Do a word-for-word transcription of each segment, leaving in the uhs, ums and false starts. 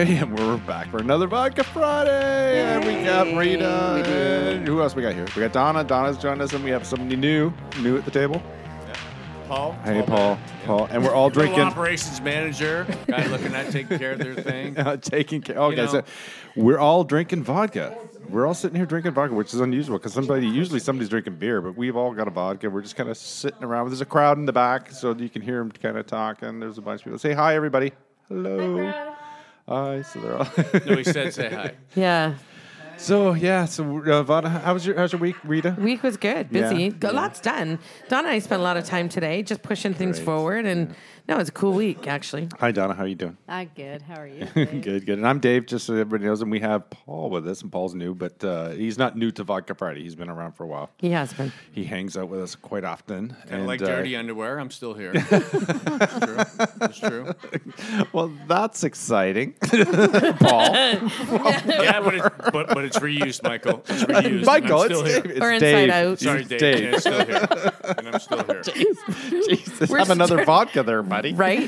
And we're back for another Vodka Friday. Yay. And we got Rita. We and who else we got here? We got Donna. Donna's joined us, and we have somebody new, new at the table. Yeah. Paul. Hey, Paul. Paul. Paul. And we're all drinking. Little operations manager, guy looking at taking care of their thing. uh, taking care. Okay, you know. so we're all drinking vodka. We're all sitting here drinking vodka, which is unusual because somebody usually somebody's drinking beer, but we've all got a vodka. We're just kind of sitting around. There's a crowd in the back, so you can hear them kind of talking. There's a bunch of people. Say hi, everybody. Hello. Hi. Hi. So they're all. No, he said say hi. Yeah. So yeah, so uh, Vada, how was your how's your week, Rita? Week was good, busy, Yeah. Got lots done. Donna and I spent a lot of time today just pushing things Great. forward, and Yeah. no, it's a cool week actually. Hi, Donna. How are you doing? I'm good. How are you? good, good. And I'm Dave, just so everybody knows. And we have Paul with us, and Paul's new, but uh, he's not new to Vodka Friday. He's been around for a while. He has been. He hangs out with us quite often. Kind and, of like uh, dirty underwear. I'm still here. That's true. That's true. Well, that's exciting, Paul. Yeah, but, it, but but it's reused, Michael. It's reused. Michael, and I'm it's still here. Dave. It's Or Inside Dave. Out. Sorry, It's Dave. Dave. Yeah, it's still here. And I'm still here. Jesus, We're have another st- vodka there, buddy. Right?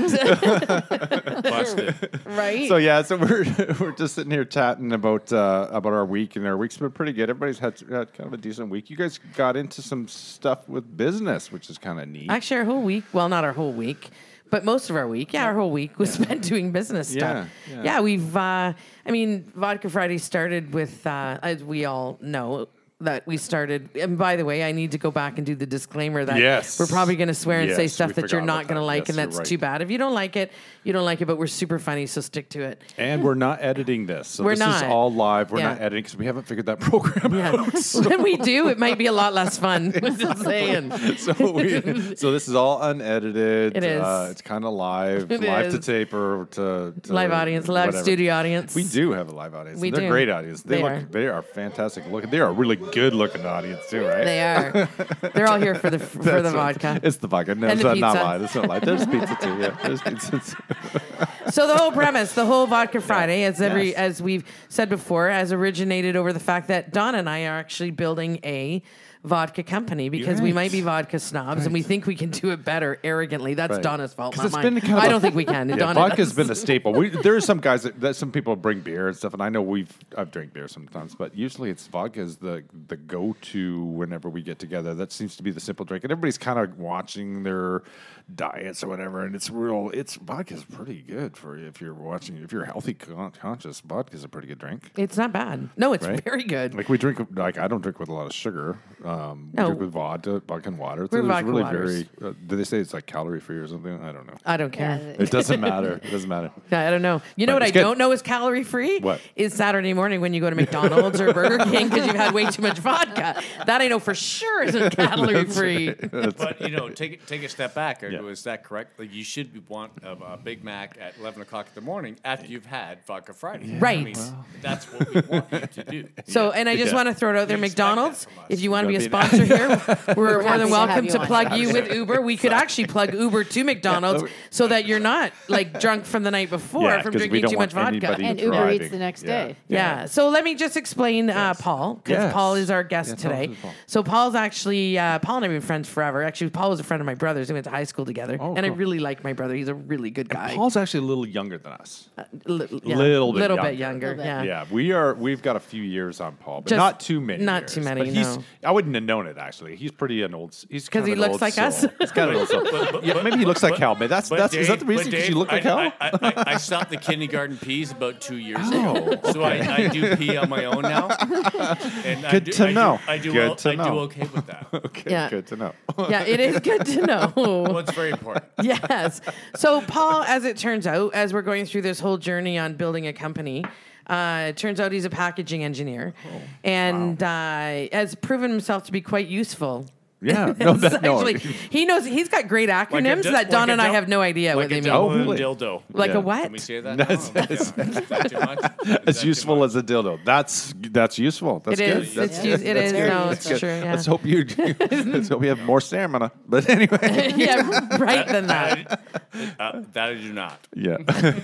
Busted. right? So yeah, so we're we're just sitting here chatting about uh, about our week, and our week's been pretty good. Everybody's had, had kind of a decent week. You guys got into some stuff with business, which is kind of neat. Actually, our whole week, well, not our whole week, but most of our week, yeah, our whole week was spent doing business stuff. Yeah, yeah. Yeah, we've, uh, I mean, Vodka Friday started with, uh, as we all know, that we started, and by the way, I need to go back and do the disclaimer that Yes. we're probably going to swear and say Yes, stuff we that you're forgot not about going to that. like, Yes, and you're that's right. too bad. If you don't like it, you don't like it, but we're super funny, so stick to it. And we're not editing this. So We're this is not. all live. We're Yeah. not editing because we haven't figured that program Yeah. out. So, When we do, it might be a lot less fun. Just saying. so, we, so this is all unedited. It is. Uh, it's kind of live, It live is. to tape or to, to Live audience, live whatever. studio audience. We do have a live audience. We and they're do. a great audience. They, They look. are. They are fantastic looking. They are a really good looking audience too, right? They are. They're all here for the for the That's right. vodka. It's the vodka. No, And it's the not, not pizza. live. It's not live. There's pizza too. Yeah, there's pizza. Too. So the whole premise, the whole Vodka Friday, as every Yes. as we've said before, has originated over the fact that Don and I are actually building a vodka company because we Right. might be vodka snobs and we think we can do it better arrogantly. That's Right. Donna's fault, 'Cause not it's mine. been kind of I a- don't think we can. Yeah, Donna vodka's does. been a staple. We, there are some guys that, that some people bring beer and stuff, and I know we've I've drank beer sometimes, but usually it's vodka is the the go to whenever we get together. That seems to be the simple drink, and everybody's kind of watching their diets or whatever, and it's real. It's vodka's pretty good for you if you're watching. If you're healthy con- conscious, vodka's a pretty good drink. It's not bad. No, it's Right? very good. Like we drink, like I don't drink with a lot of sugar. Um, No. we drink with vodka, vodka and water. We're it's vodka really waters. very. Uh, do they say it's like calorie free or something? I don't know. I don't care. It doesn't matter. It doesn't matter. I don't know. You know But what I it's good. don't know is calorie free? What? Is Saturday morning when you go to McDonald's or Burger King because you've had way too much vodka. That I know for sure isn't calorie free. But you know, take it- take a step back. Yeah. Was that correct? Like you should be want a, a Big Mac at eleven o'clock in the morning after you've had Vodka Friday. Right. I mean, that's what we want you to do. So, and I just Yeah. want to throw it out there, We expect that McDonald's, from us. if you want to be a You gotta sponsor here, we're more happy than to welcome have you to on. plug you with Uber. We could actually plug Uber to McDonald's so that you're not like drunk from the night before Yeah, from 'cause we drinking don't too much want vodka. anybody And Uber driving. Eats the next Yeah. day. Yeah. So let me just explain uh, Paul, because Yes. Paul is our guest Yeah, tell us today. who's Paul. So Paul's actually, uh, Paul and I have been friends forever. Actually, Paul was a friend of my brother's. We went to high school together. Oh, and I cool. really like my brother. He's a really good guy. Paul's actually a little younger than us. Li- yeah, little bit little younger. bit younger. Little bit. Yeah. Yeah, we are. We've got a few years on Paul, but Just not too many. not years. too many, But he's, no. I wouldn't have known it actually. He's pretty an old. He's 'Cause kind of he an looks old like us? soul. He's kind of an old soul. Yeah, maybe he looks like Hal. But that's But that's is that the Dave- reason? but Because you Dave, look like I, Hal. I, I, I stopped the kindergarten peas about two years Oh, ago, so I, I do pee on my own now. And I Good do, to I do- know. I do. Good well, to I know. do okay with that. Okay, Yeah. good to know. Yeah, it is good to know. Well, it's very important. Yes. So, Paul, as it turns out, as we're going through this whole journey on building a company, uh, it turns out he's a packaging engineer and uh, has proven himself to be quite useful. Yeah, no, that, no. Actually, he knows he's got great acronyms di- that Don like a and I dil- have no idea Like what they a mean. Oh, dildo, really? dildo. Like Yeah. a what? Can we say that? That's- No. that's- Yeah. Is that too much? Is that As too useful much? as a dildo. That's that's useful. That's It good. is. That's It's good. use- it That's is. good. No, That's it's good. true, yeah. Let's hope you. Let's hope you have more stamina. But anyway. Yeah, right than that. Uh, that I do not. Yeah.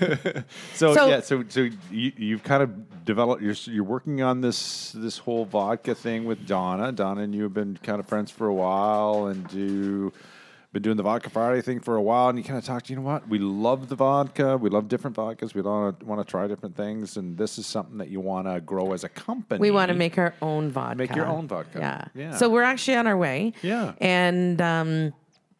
so, So- yeah, so so you, you've kind of developed. You're you're working on this this whole vodka thing with Donna. Donna and you have been kind of friends for a while, and do been doing the Vodka Friday thing for a while, and you kind of talked, you know what? We love the vodka. We love different vodkas. We want to want to try different things, and this is something that you want to grow as a company. We want to make our own vodka. Make your own vodka. Yeah. Yeah. So we're actually on our way. Yeah. And um,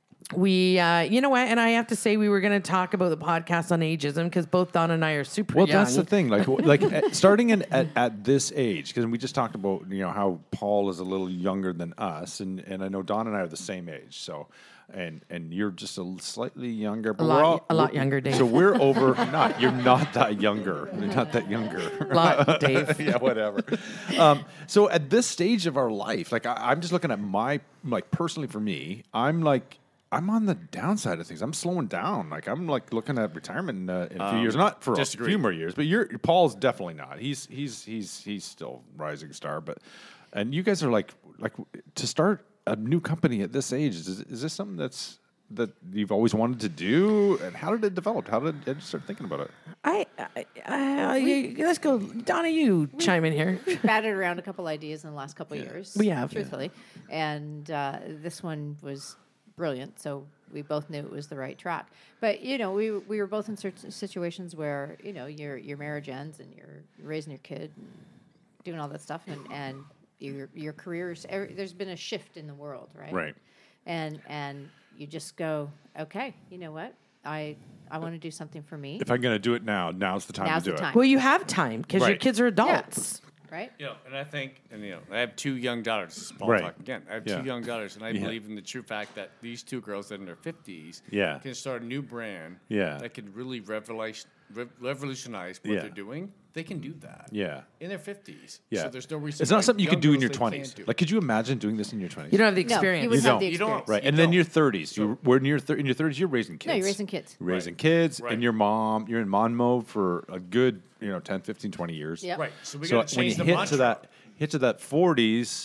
we, uh, you know what? And I have to say, we were going to talk about the podcast on ageism because both Don and I are super Well, young. that's the thing. Like, like at- starting in, at, at this age, because we just talked about, you know, how Paul is a little younger than us, and, and I know Don and I are the same age. So, and and you're just a slightly younger. But A we're lot- all, a lot we're- younger, Dave. So we're over. Not you're not that younger. You're not that younger. Lot, Dave. Yeah, whatever. Um, so at this stage of our life, like I, I'm just looking at my, like personally for me, I'm like, I'm on the downside of things. I'm slowing down. Like I'm like looking at retirement in, uh, in a few Um, years, not for disagree. a few more years, but you're Paul's definitely not. He's he's he's he's still rising star. But and you guys are like like to start a new company at this age. Is is this something that's that you've always wanted to do? And how did it develop? How did you start thinking about it? I, I, I, I let's go, Donna. You chime in here. Batted around a couple ideas in the last couple of years. We have. truthfully, and uh, this one was brilliant. So we both knew it was the right track. But you know, we we were both in certain situations where you know your your marriage ends and you're raising your kid, and doing all that stuff, and and your your careers. Every, there's been a shift in the world, right? Right. And and you just go, okay, you know what? I I want to do something for me. If I'm going to do it now, now's the time Now's to do the it. time. Well, you have time because your Right. kids are adults. Right? You know, and I think, and you know, I have two young daughters. This is Paul Right. talking again. I have Yeah. two young daughters, and I Yeah. believe in the true fact that these two girls that are in their fifties Yeah. can start a new brand Yeah. that can really revolution, rev- revolutionize what Yeah. they're doing. They can do that. Yeah. In their fifties. Yeah. So there's no reason. It's not why something you young could do in girls, your they twenties. can't do. Like, could you imagine doing this in your twenties? You don't have the No, you experience. wouldn't You have the don't. You don't. experience. Right, You and then don't. your thirties. You we're in your thir- in your thirties. You're raising kids. No, you're raising kids. You're raising Right. kids, Right. and your mom. You're in mom mode for a good, you know, ten, fifteen, twenty years. Yep. Right. So we So got to when you change the hit mantra. to that, hit to that forties,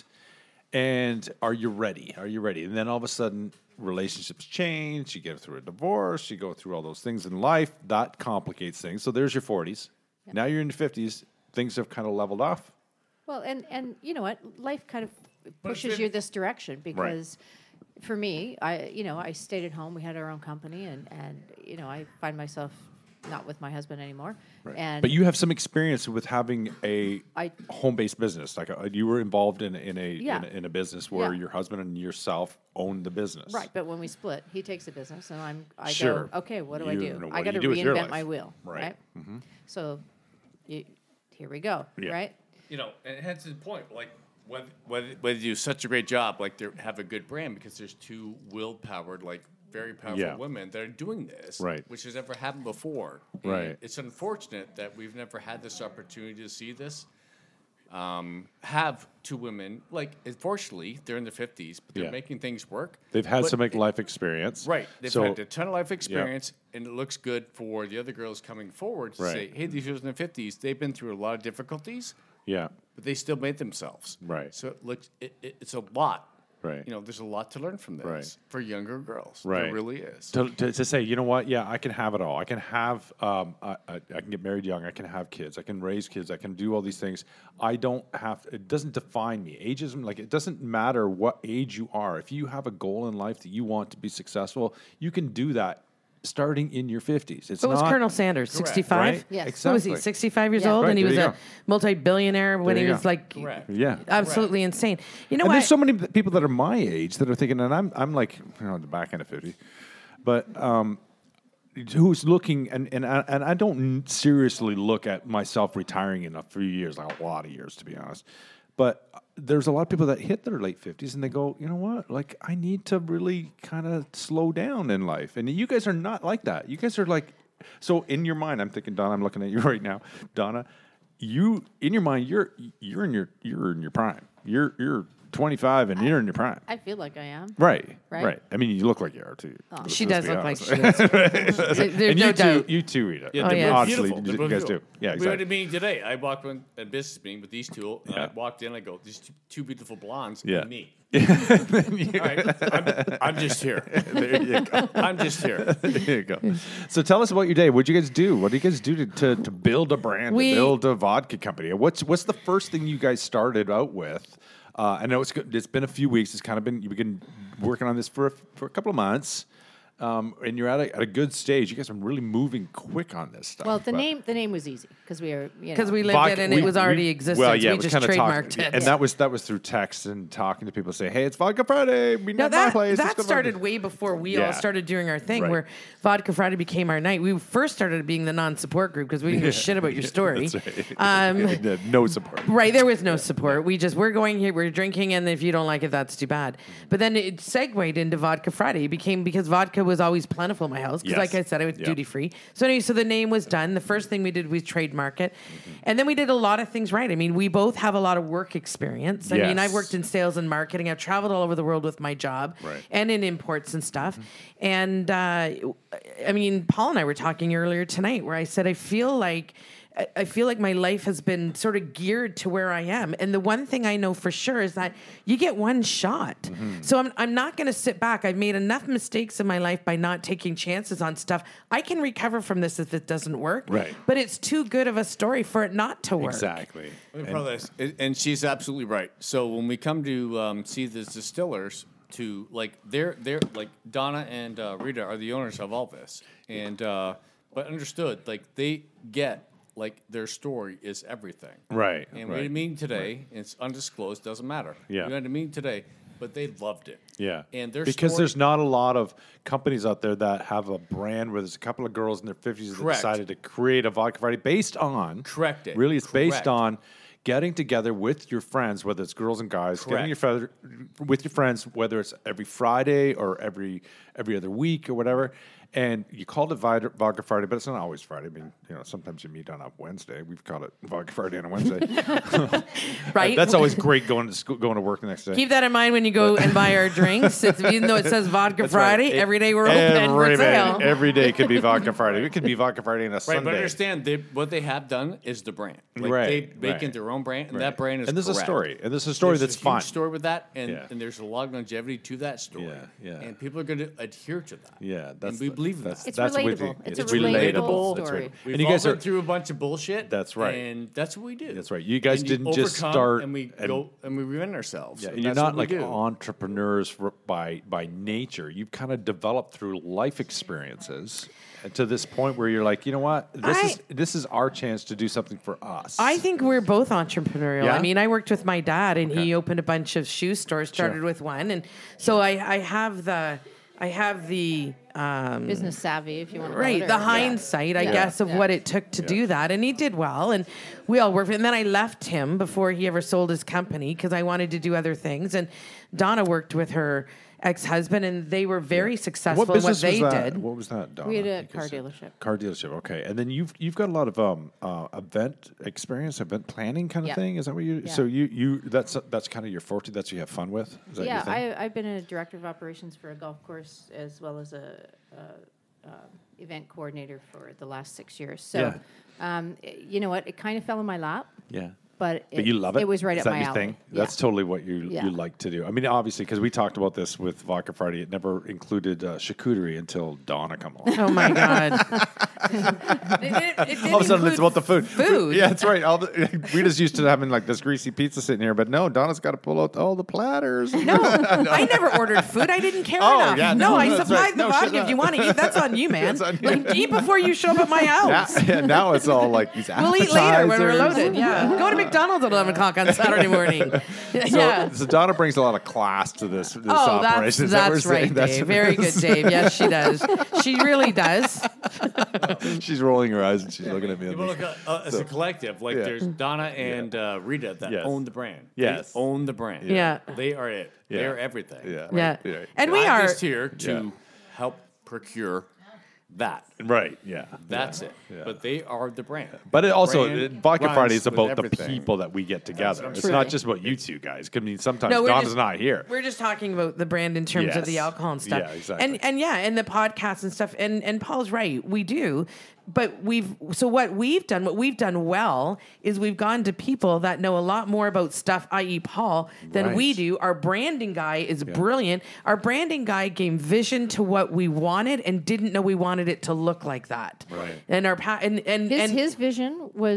and are you ready? Are you ready? And then all of a sudden, relationships change. You get through a divorce. You go through all those things in life. That complicates things. So there's your forties. Now you're in your fifties. Things have kind of leveled off. Well, and and you know what? Life kind of But pushes then- you this direction because for me, I you know, I stayed at home. We had our own company and and you know, I find myself not with my husband anymore. And But you have some experience with having a I- home-based business. Like a, you were involved in in a, Yeah. in a in a business where Yeah. your husband and yourself owned the business. right, but when we split, he takes the business and I'm I Sure. go, okay, what do I You do? know, what I do got to you do with your reinvent life? my wheel, Right. right? So you, here we go, Yeah. right? You know, and hence the point, like whether, whether, whether you do such a great job, like they have a good brand because there's two will-powered, like very powerful Yeah. women that are doing this, Right. which has never happened before. And Right. It's unfortunate that we've never had this opportunity to see this. Um, have two women, like unfortunately, they're in their fifties, but they're Yeah. making things work. They've had But some it- life experience. Right. They've So- had a ton of life experience, and it looks good for the other girls coming forward to Right. say, hey, these girls in their fifties, they've been through a lot of difficulties, Yeah. but they still made themselves. Right. So it looks, it, it, it's a lot. Right. You know, there's a lot to learn from this Right. for younger girls. Right. There really is. To, to, to say, you know what? Yeah, I can have it all. I can have, um, I, I, I can get married young. I can have kids. I can raise kids. I can do all these things. I don't have, it doesn't define me. Ageism, like, it doesn't matter what age you are. If you have a goal in life that you want to be successful, you can do that starting in your fifties. It's So was not, Colonel Sanders, Correct. sixty-five? Right? Yes. What was Exactly. he, sixty-five years Yeah. old? Right, and he there was you a go. multi-billionaire when There he you was go. like Correct. Yeah. absolutely insane. You know And what? there's so many p- people that are my age that are thinking, and I'm I'm like, you know, the back end of fifty, but um, who's looking, and and I, and I don't seriously look at myself retiring in a few years, like a lot of years, to be honest. But there's a lot of people that hit their late fifties and they go, you know what? Like, I need to really kind of slow down in life. And you guys are not like that. You guys are like, so in your mind, I'm thinking, Donna, I'm looking at you right now, Donna. You in your mind, you're you're in your you're in your prime. You're you're twenty-five and you're in your prime. I feel like I am. Right, right, Right? I mean, you look like you are too. Let's- she let's does be look like honest. she is. There's And no you doubt. too, you too, Rita. Yeah, Oh, they're yeah. both Honestly, beautiful. you, They're both guys do. beautiful. Yeah, We had exactly. a meeting today. I walked in a business meeting with these two. And Yeah. I walked in. I go, these two, two beautiful blondes. Yeah. And me. All right. I'm, I'm just here. There you go. I'm just here. There you go. So tell us about your day. What do you guys do? What do you guys do to, to, to build a brand, We- to build a vodka company? What's what's the first thing you guys started out with? Uh, I know it's good. It's been a few weeks. It's kind of been you've been working on this for a, for a couple of months. Um, and you're at a, at a good stage. You guys are really moving quick on this stuff. Well, the but- name the name was easy because we were you know, Because we lived Vodka- it and we- it was already we- existent. Well, yeah, we it was just kinda talk- trademarked it. and that was that was through text and talking to people. Say, hey, it's Vodka Friday. Meet No, at my that, place. Let's that go to started Vodka." way before we Yeah. all started doing our thing, Right. where Vodka Friday became our night. We first started being the non-support group because we didn't give a shit about your story. That's right. Um, no support. Right, there was no support. We just we're going here, we're drinking, and if you don't like it, that's too bad. But then it segued into Vodka Friday. It became because vodka was always plentiful in my house. Because, Yes. like I said, I was Yeah. duty free. So anyway, so the name was done. The first thing we did was trademark it, Mm-hmm. and then we did a lot of things right. I mean, we both have a lot of work experience. I mean, Yes. I've worked in sales and marketing. I've traveled all over the world with my job, Right. and in imports and stuff. And uh, I mean, Paul and I were talking earlier tonight, where I said I feel like. I- I feel like my life has been sort of geared to where I am. And the one thing I know for sure is that you get one shot. Mm-hmm. So I'm, I'm not going to sit back. I've made enough mistakes in my life by not taking chances on stuff. I can recover from this if it doesn't work. Right. But it's too good of a story for it not to work. Exactly. Let me put this, and- and she's absolutely right. So when we come to um, see the distillers, to like they're they're like Donna and uh, Rita are the owners of all this, and uh, but understood like they get like their story is everything. Right, And we right, had a meeting today. It's undisclosed. Doesn't matter. Yeah. We had a meeting today, but they loved it. Yeah. And their because story- there's not a lot of companies out there that have a brand where there's a couple of girls in their fifties that Correct. decided to create a vodka Friday based on Correct it. Really, it's based Correct. on getting together with your friends, whether it's girls and guys, getting your Correct. fe- with your friends, whether it's every Friday or every every other week or whatever. And you called it Vid- Vodka Friday, but it's not always Friday. I mean, you know, sometimes you meet on a Wednesday. We've called it Vodka Friday on a Wednesday. Right? That's always great going to school, going to work the next day. Keep that in mind when you go and buy our drinks. It's, even though it says Vodka That's right. Friday, It- every day we're open for every day- sale. Every day could be Vodka Friday. It could be Vodka Friday and a Right, Sunday. but understand they, what they have done is the brand. Like Right, they make right. it their own brand, and Right. that brand is And there's a correct. story. And there's a story There's that's a fun. huge story with that, and, Yeah. and there's a lot of longevity to that story. Yeah, yeah. And people are going to adhere to that. Yeah, that's and we the- believe that's, that. It's that's what we- relatable. It's it's a relatable. relatable That's story. right. We've And you all guys been are through a bunch of bullshit. That's right. And that's what we do. That's right. You guys And didn't just overcome, start and we and- go and we reinvent ourselves. Yeah, and and you're that's not what like we do. entrepreneurs for, by by nature. You've kind of developed through life experiences and to this point where you're like, you know what, this I- is this is our chance to do something for us. I think we're both entrepreneurial. Yeah? I mean, I worked with my dad, and Okay. he opened a bunch of shoe stores. Started with one, and so I, I have the, I have the um, business savvy, if you want to right, call it, the or- hindsight, I Yeah. guess, of Yeah. what it took to do that, and he did well, and we all worked. And then I left him before he ever sold his company because I wanted to do other things. And Donna worked with her ex-husband, and they were very successful what in what business they was that? did. What was that, Donna? We had a Because- car dealership. Car dealership. Okay, and then you've you've got a lot of um uh, event experience, event planning kind of Yeah. thing. Is that what you? Yeah. So you you that's that's kind of your forte. That's what you have fun with. Is that your Yeah, thing? I, I've been a director of operations for a golf course as well as a, a, a event coordinator for the last six years. So, um, i- you know what? It kind of fell in my lap, yeah. but it, But you love it. It was right Is up that my your alley. thing? Yeah. That's totally what you Yeah. you like to do. I mean, obviously, because we talked about this with Vodka Friday, it never included uh, charcuterie until Donna come along. Oh my god! it, it, it did All of a sudden, it's include about the food. Food. Yeah, that's right. All the, we just used to having like this greasy pizza sitting here, but no, Donna's got to pull out all the platters. No, I never ordered food. I didn't care Oh, enough. yeah, no, no, I that's supplied right. the No, vodka. shut If up. you want to eat, that's on you, man. That's on you. Like, eat before you show up at my house. Yeah, yeah, now it's all like these We'll eat later when we're appetizers. loaded. Yeah, go to McDonald's at eleven o'clock on Saturday morning. So, yeah. so Donna brings a lot of class to this, this Oh, that's, operation. Is that what that's we're saying? right, Dave. Very good, Dave. Yes, she does. She really does. She's rolling her eyes and she's looking at me. People look at, uh, as a collective. Like Yeah. there's Donna and uh, Rita that Yes. own the brand. Yes. They own the brand. Yeah. They are it. Yeah. They're everything. Yeah. Yeah, Yeah. and we I'm are. just here to Yeah. help procure that. Right. Yeah. That's yeah. it. Yeah. But they are the brand. But it also, Brand it, Vodka runs Friday is with about the everything. people that we get together. It's Truly. not just about you two guys. I mean, sometimes No, we're Donna's just- not here. We're just talking about the brand in terms of the Yes. alcohol and stuff. Yeah, exactly. And and yeah, and the podcasts and stuff. And and Paul's right, we do. But we've so what we've done, what we've done well is we've gone to people that know a lot more about stuff, that is. Paul, than we Right. do. Our branding guy is brilliant. Our branding guy gave vision to what we wanted and didn't know we wanted it to look like that. Right. And our pa- and and His and his vision was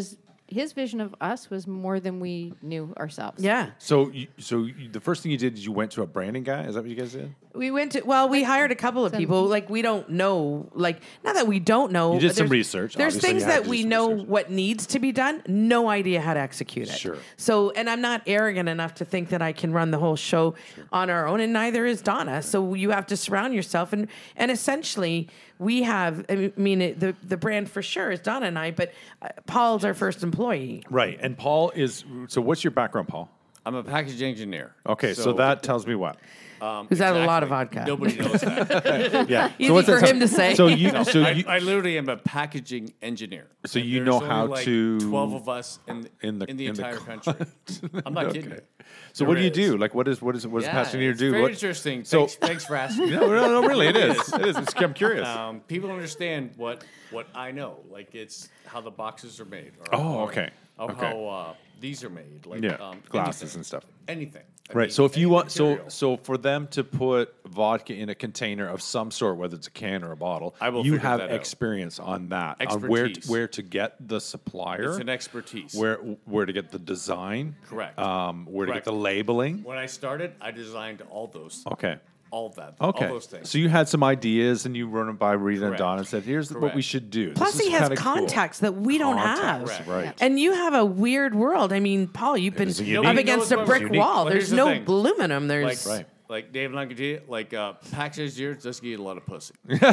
his vision of us was more than we knew ourselves. Yeah. So, you, so you, the first thing you did is you went to a branding guy. Is that what you guys did? We went to, well, we hired a couple of people. Like, we don't know, like, not that we don't know. You did some there's- research. There's Obviously, things you had that to do we some know research. what needs to be done, no idea how to execute it. Sure. So, and I'm not arrogant enough to think that I can run the whole show on our own, and neither is Donna. So you have to surround yourself. And, and essentially, we have, I mean, it, the, the brand for sure is Donna and I, but uh, Paul's our first employee. Right. And Paul is. So, what's your background, Paul? I'm a package engineer. Okay, so, that tells me what? um, Who's had a lot of exactly. vodka. Nobody knows that. Yeah. Easy so what's for that him to say. So you. So I, you. I literally am a packaging engineer. So And you there's know only how like to- twelve of us in in the- in the in the entire co- country. I'm not Okay. kidding you. So There what do you is. do? Like, what is what is what does Yeah, a package engineer it's do? Very What- interesting. So- Thanks, thanks for asking. No, no, no, really, it is. It is. It's, I'm curious. Um, people understand what what I know. Like it's how the boxes are made. Or, Oh, or okay. Of Okay. how uh, these are made. Like Yeah, um, glasses anything. and stuff. Anything. I Right. mean, So if you any want, so material. so for them to put vodka in a container of some sort, whether it's a can or a bottle, I will you figure have that out. experience on that, on where to, Expertise. where to get the supplier, it's an expertise. where where to get the design, Correct. um, where Correct. to get the labeling. When I started, I designed all those, Okay. all of that, Okay. all those things. So you had some ideas, and you run them by Rita and Correct. Don and said, "Here's what we Correct. should do." Plus, This is he has kinda cool. contacts that we don't Contacts, have. right? And you have a weird world. I mean, Paul, you've been is up unique. against a Nobody knows brick what's unique. wall. Well, There's here's the no thing. aluminum. like, There's Right. like Dave Lancaster, like uh, package engineers just get a lot of pussy.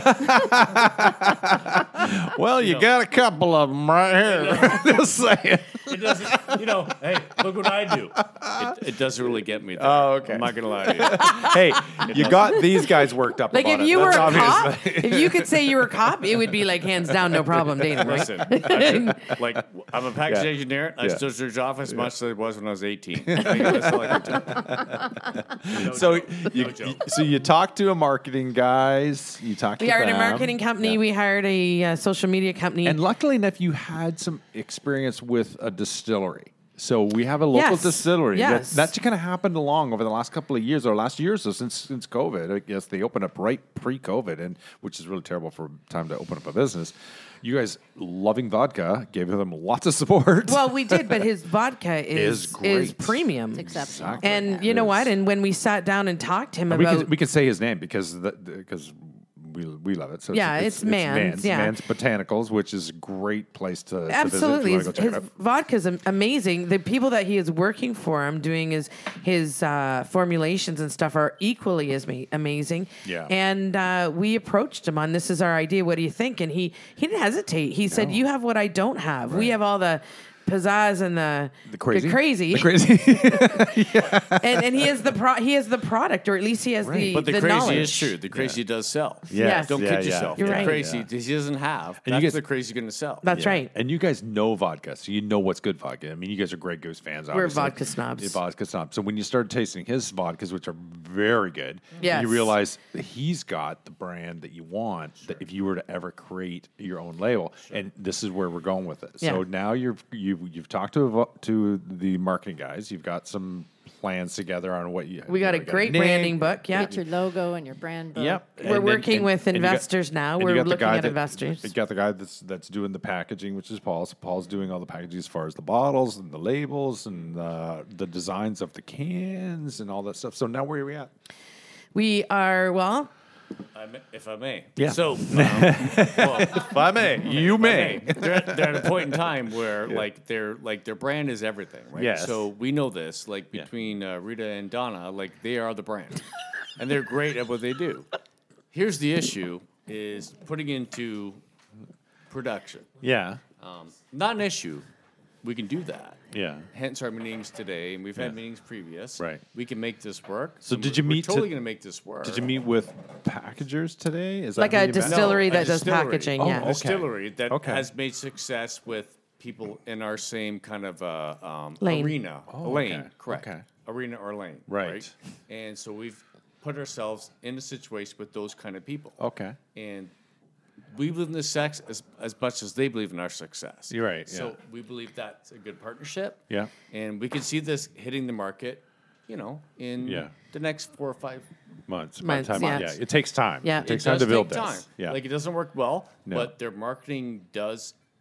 Well, you got a couple of them right here. Just saying. It doesn't, you know. Hey, look what I do. It, it doesn't really get me there. Oh, okay. I'm not gonna lie to you. Hey, you got these guys worked up. like about if it. you were That's a obvious. cop, if you could say you were a cop, it would be like hands down, no problem, Dana. Right? Listen, I should- like I'm a package Yeah. engineer. I Yeah. still search off as much as I was when I was eighteen. I mean, that's all I can tell you. No So joke. you, No joke. so you talked to a marketing guys. You talked. We to hired a them. marketing company. Yeah. We hired a uh, social media company. And luckily enough, you had some experience with a distillery. So we have a local Yes. distillery. Yes. That, that's kind of happened along over the last couple of years, or last year or so, since since COVID. I guess they opened up right pre-COVID, and which is really terrible for time to open up a business. You guys, loving vodka, gave them lots of support. well, we did, but his vodka is Is is, great. premium. It's exceptional. Exactly. And you know what? And when we sat down and talked to him And we about can we can say his name because because we we love it. So Yeah, it's Mans, Mans, yeah. Mans Botanicals, which is a great place to, to absolutely his, visit if you want to his go check it out. vodka's am- amazing. The people that he is working for him doing his his uh, formulations and stuff are equally as ma- amazing. Yeah. And uh, we approached him on this is our idea. What do you think? And he he didn't hesitate. He said, "You have what I don't have. We have all the." Pizzazz and the The crazy, crazy, the crazy. and, and he has the pro- he has the product, or at least he has the But the, the crazy knowledge. is true. The crazy does sell. Yes. Don't Yeah, kid yeah. yourself. You're the right. crazy Yeah. he doesn't have. And you That's guys- the crazy going to sell. That's right. And you guys know vodka, so you know what's good vodka. I mean, you guys are Grey Goose fans. We're Obviously. vodka snobs. You're vodka snobs. So when you started tasting his vodkas, which are very good, Yes. you realize that he's got the brand that you want. That if you were to ever create your own label, and this is where we're going with it. So Yeah. now you've you've you've talked to a vo- to the marketing guys. You've got some plans together on what you. We got you a know, great name. branding book. Yeah. Get your logo and your brand book. Yep. We're And then- working and- with and you got- investors now. and you We're got the looking guy at that- investors. You got the guy that's that's doing the packaging, which is Paul. So Paul's doing all the packaging as far as the bottles and the labels and uh, the designs of the cans and all that stuff. So now where are we at? We are, well, I may- if I may. Yeah. So, um, well, If I may, you may. Hey, they're, at, they're at a point in time where like their like their brand is everything, right? Yes. So we know this. Like Yeah. between uh, Rita and Donna, like they are the brand, and they're great at what they do. Here's the issue: is putting into production. Yeah. Um, not an issue. We can do that. Yeah. Hence our meetings today, and we've had Yeah. meetings previous. Right. We can make this work. So and did we're- you we're meet to- Totally going to make this work. Did you meet with packagers today? Is that like who a you met? distillery a that does distillery. packaging. Oh, yeah. A okay. distillery that Okay. has made success with people in our same kind of uh, um, Lane. arena. Oh, lane, okay. correct. Okay. Arena or lane. Right. And so we've put ourselves in a situation with those kind of people. Okay. And we believe in the sex as, as much as they believe in our success. You're right, So yeah. we believe that's a good partnership. Yeah. And we can see this hitting the market, you know, in Yeah. the next four or five Months. by Months, the time- yeah. yeah. It takes time. Yeah. It takes it time does to build take this. time. Yeah. Like it doesn't work well, No. but their marketing does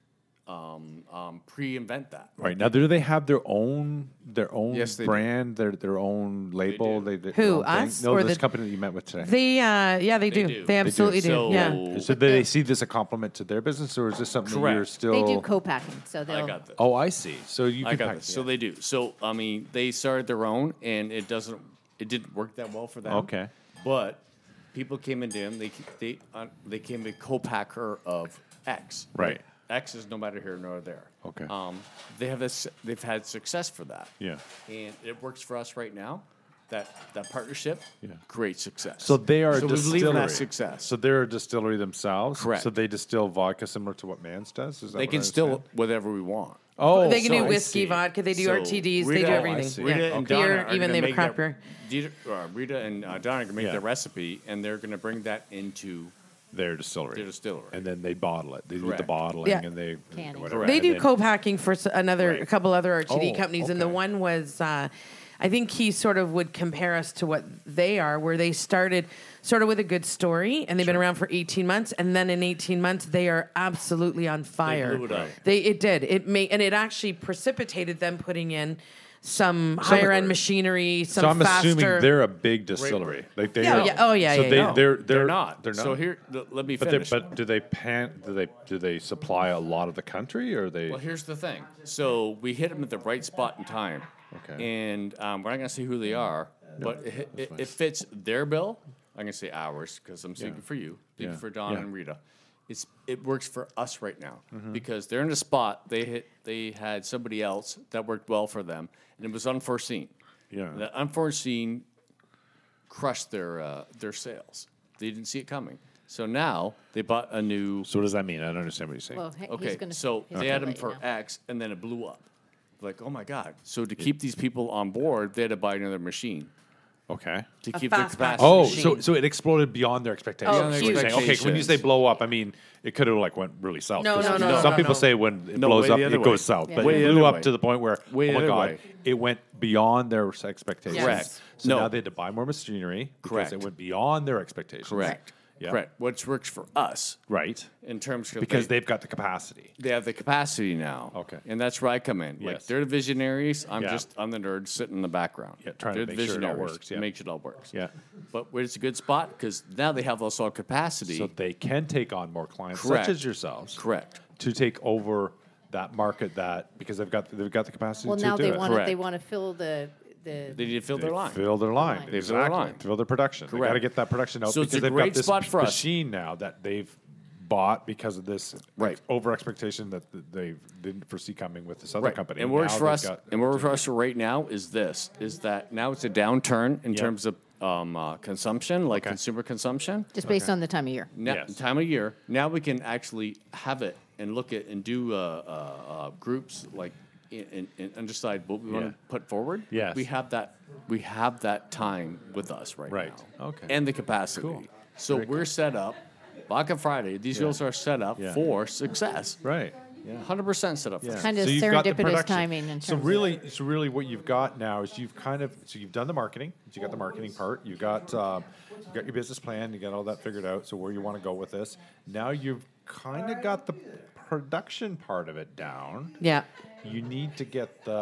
um, um, pre-invent that. Right now, do they have their own their own Yes, they do. brand, their their own label? do. They, they, Who, their own thing? us No, or this the- company that you met with today. They, uh, yeah, they do. They, do. They do. absolutely do. So- Yeah. So do they see this a compliment to their business, or is this something that Correct. you're still? They do co-packing, so they'll. I got this. Oh, I see. So you I can got pack- this. So yeah. they do. So I mean, they started their own, and it doesn't. It didn't work that well for them. Okay. But people came into them. They they uh, they came a co-packer of X. Right. X is no matter here nor there. Okay. Um, they have this. They've had success for that. Yeah. And it works for us right now. That that partnership. Yeah. Great success. So they are So a we believe in distillery. that success. So they're a distillery themselves. Correct. So they distill vodka similar to what Mans does. Is that they what can I still understand? whatever we want. Oh, They can so do I whiskey, see. vodka. They do So R T Ds. they Rita- do oh, I everything. see. Rita Yeah. and Beer, Donna are even gonna they have a make craft that- beer. Dita- uh, Rita and uh, Donna are gonna make Yeah. the recipe, and they're gonna bring that into Their distillery. their distillery. And then they bottle it. They do the Correct. bottling Yeah. and they Canning. whatever. Correct. They And do then- co-packing for s- another, Right. a couple other R T D Oh, companies, and the okay. one was, uh, I think he sort of would compare us to what they are, where they started sort of with a good story, and they've been around for eighteen months, and then in eighteen months they are absolutely on fire. blew it up. They it did it made and it actually precipitated them putting in some higher end machinery, some So I'm faster. assuming they're a big distillery. Like they Yeah, are, yeah. Oh, yeah, So yeah, they yeah. they're, they're They're not. They're not. So here, th- let me But, they, finish. but do they pan? Do they do they supply a lot of the country, or they? Well, here's the thing. So we hit them at the right spot in time. Okay. And um, we're not going to say who they are, but it, it, it fits their bill. I'm going to say ours because I'm speaking Yeah. for you, speaking Yeah. for Donna Yeah. and Rita. It's it works for us right now Mm-hmm. because they're in a spot. They hit. They had somebody else that worked well for them, and it was unforeseen. Yeah. That unforeseen crushed their uh, their sales. They didn't see it coming. So now they bought a new. So what does that mean? I don't understand what you're saying. Well, he- he's Okay, gonna, so he's they gonna had them let you for know. X, and then it blew up. Like, oh my god! So to keep these people on board, they had to buy another machine okay. to A keep their fast pass capacity. Oh, machine. so so it exploded beyond their expectations. Oh, That's what huge. you're saying. Okay, when you say Expectations. blow up, I mean it could have like went really south. No, 'Cause no, you no, know, no, Some no, people no. say when it No, blows way up, the it other way. goes south, Yeah. but Way it the blew other up way. to the point where Way oh the my other god, way. it went beyond their expectations. Correct. So No. now they had to buy more machinery because Correct. it went beyond their expectations. Correct. Yeah. Correct. Which works for us Right. in terms of Because they, they've got the capacity. they have the capacity now. Okay. And that's where I come in. Like Yes. they're the visionaries. I'm Yeah. just I'm the nerd sitting in the background. Yeah, trying to they're make the sure it all visionaries. works, yeah. Make sure it all works. Yeah. But where it's a good spot because now they have also capacity. So they can take on more clients, Correct. such as yourselves, Correct. to take over that market that because they've got they've got the capacity Well, to now do they it. want to. They Correct. want to fill the the. They need to fill They their line. Fill their line. Line. They fill their Exactly. line. Fill their production. They got to Correct. get that production out So it's because a they've great got this spot for us. machine now that they've bought because of this Right. over expectation that th- they didn't foresee coming with this other Right. company. And what works Now for they've us, got- and what works for us right now is this: is that now it's a downturn in Yeah. terms of um, uh, consumption, like Okay. consumer consumption. Just based on the time of year. Now, Yes. time of year. Now we can actually have it and look at and do uh, uh, uh, groups like and, and, and decide what we want Yeah. to put forward. Yes. we have that. We have that time with us right, Right. now. Okay. And the capacity. Cool. So Very we're set up. Vodka Friday. These Yeah. deals are set up Yeah. for success. right. Yeah. Hundred percent set up for Yeah. success. Kind of So you've got the serendipitous production. timing in So terms of- really, so really, what you've got now is you've kind of so you've done the marketing. So you got the marketing part. You got uh, you got your business plan. You got all that figured out. So where you want to go with this. Now you've kind of got the production part of it down. Yeah. You need to get the.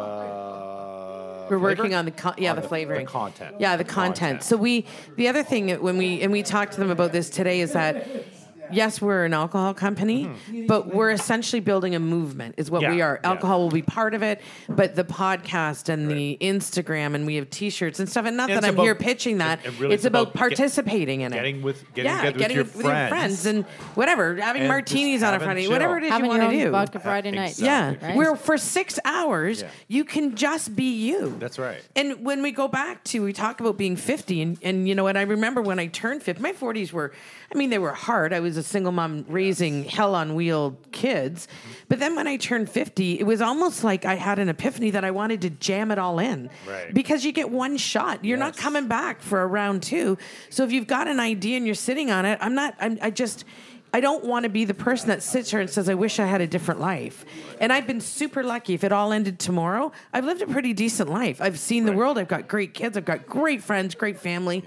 We're working flavor? on the con- yeah On the, flavoring, the content. Yeah, the content. So we the other thing that when we and we talked to them about this today is that yes, we're an alcohol company, but we're essentially building a movement. Is what Yeah, we are. yeah. Alcohol will be part of it, but the podcast and the Instagram and we have T-shirts and stuff. And not And that it's I'm about- here pitching that. and- and really it's it's about, about get- participating in it. getting with- getting yeah, together with getting your with your friends friends. and whatever, having And martinis just on a having Friday, chill. whatever it is Having you your want to own do. vodka Friday night. Yeah, Exactly. where for six hours Yeah. you can just be you. That's right. And when we go back to, we talk about being fifty, and, and you know what? I remember when I turned fifty, my forties were, I mean, they were hard. I was a single mom raising hell on wheel kids. But then when I turned fifty, it was almost like I had an epiphany that I wanted to jam it all in. Right. Because you get one shot. You're not Yes. coming back for a round two. So if you've got an idea and you're sitting on it, I'm not, I'm, I just, I don't want to be the person that sits here and says, I wish I had a different life. And I've been super lucky. If it all ended tomorrow, I've lived a pretty decent life. I've seen the Right. world. I've got great kids. I've got great friends, great family.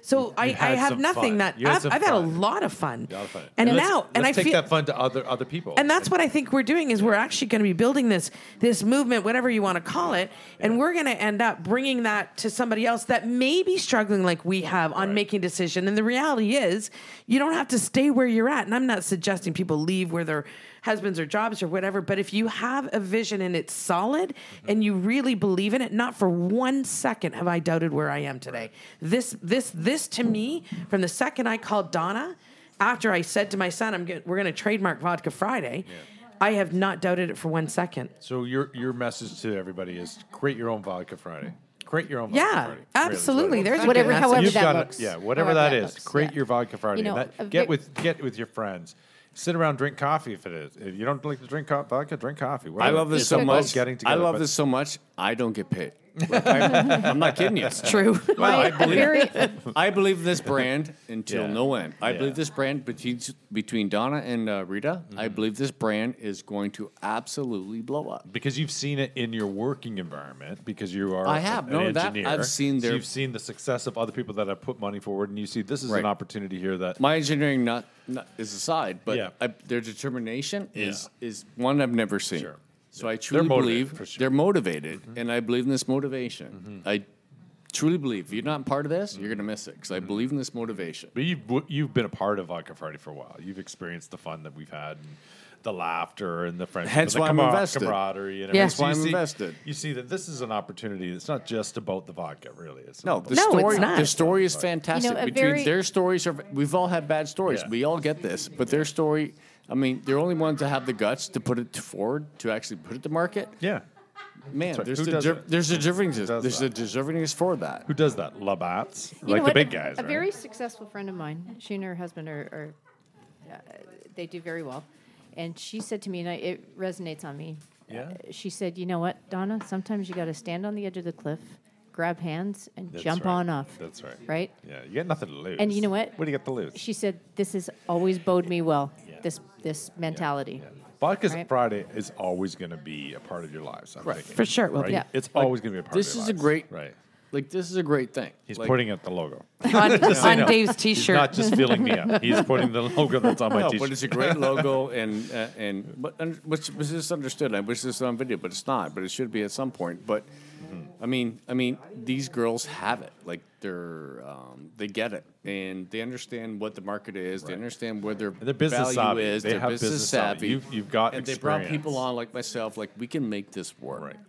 So I, I had have some nothing fun. that You had I've, some I've had a fun. lot of fun. A lot of fun. And Let's- now, and I let's take feel that fun to other other people. and that's what I think we're doing is we're actually going to be building this this movement, whatever you want to call it, and we're going to end up bringing that to somebody else that may be struggling like we have on Right. making a decision. And the reality is, you don't have to stay where you're at. And I'm not suggesting people leave where their husbands or jobs or whatever, but if you have a vision and it's solid Mm-hmm. and you really believe in it, not for one second have I doubted where I am today. This this this to me, from the second I called Donna, after I said to my son, "I'm get, we're going to trademark Vodka Friday," I have not doubted it for one second. So your your message to everybody is create your own Vodka Friday. Create your own Vodka Yeah, Friday. Really, absolutely. is what it There's is. a Whatever, good however You've that got looks. to, yeah, whatever However that that is. looks, Create yeah. your Vodka Friday. You know, and a that, get ve- with get with your friends. Sit around, drink coffee if it is. If you don't like to drink co- vodka, drink coffee. I whatever. love this It's so about much. Getting I together, love but- this so much. I don't get paid. Like, I'm, I'm not kidding you. It's true. Well, I A believe, very, I believe this brand until Yeah. no end. I Yeah. believe this brand between between Donna and uh, Rita. Mm-hmm. I believe this brand is going to absolutely blow up. Because you've seen it in your working environment, because you are I have. an No, that- engineer. I've seen So their- you've seen the success of other people that have put money forward, and you see this is Right. an opportunity here that My engineering not, not is aside, but Yeah. I, their determination is Yeah. is one I've never seen. Sure. So I truly motivated, believe for sure. Mm-hmm. they're motivated, and I believe in this motivation. I truly believe if you're not part of this, you're going to miss it because Mm-hmm. I believe in this motivation. But you've w- you've been a part of Vodka Friday for a while. You've experienced the fun that we've had, and the laughter, and the friendship, Hence and the why I'm camar- invested. camaraderie, and Yeah. everything. That's So why you I'm see- invested. You see that this is an opportunity. It's not just about the vodka, really. It's No, about the No, it's story. not. The story is fantastic. You know, a Between very- their stories are, we've all had bad stories. Yeah. We all get this, but their story. I mean, they're only ones that have the guts to put it to forward to actually put it to market. yeah. Man, right. there's Who the does der- it? there's a deservingness. does There's a that? deservingness for that. Who does that? Labatt's, you like know the what? big A- guys, A right? very successful friend of mine, she and her husband are, are uh, they do very well. And she said to me, and I, it resonates on me. Yeah. Uh, she said, "You know what, Donna? Sometimes you got to stand on the edge of the cliff, grab hands, and That's jump right. on off." That's right. Right? Yeah, you got nothing to lose. And you know what? What do you got to lose? She said, "This has always bode me well. Yeah. This this mentality." Yeah. Vodka's Right. Friday is always going to be a part of your lives. I'm thinking. For sure it will right? be. Yeah. It's always going to be a part This of your is a lives. great- Right. Like this is a great thing. He's Like, pointing at the logo. on, I on know. Dave's He's T-shirt. not just feeling me up. He's putting the logo that's on my No, t-shirt. but it's a great logo, and uh, and but un- which was misunderstood. I wish this was on video, but it's not. But it should be at some point. But I mean, I mean, these girls have it. Like they're um, they get it, and they understand what the market is. They understand where their And they're business value savvy. is. They They're have business, business savvy. savvy. You've- you've got and they brought experience. people on like myself. Like we can make this work. Right.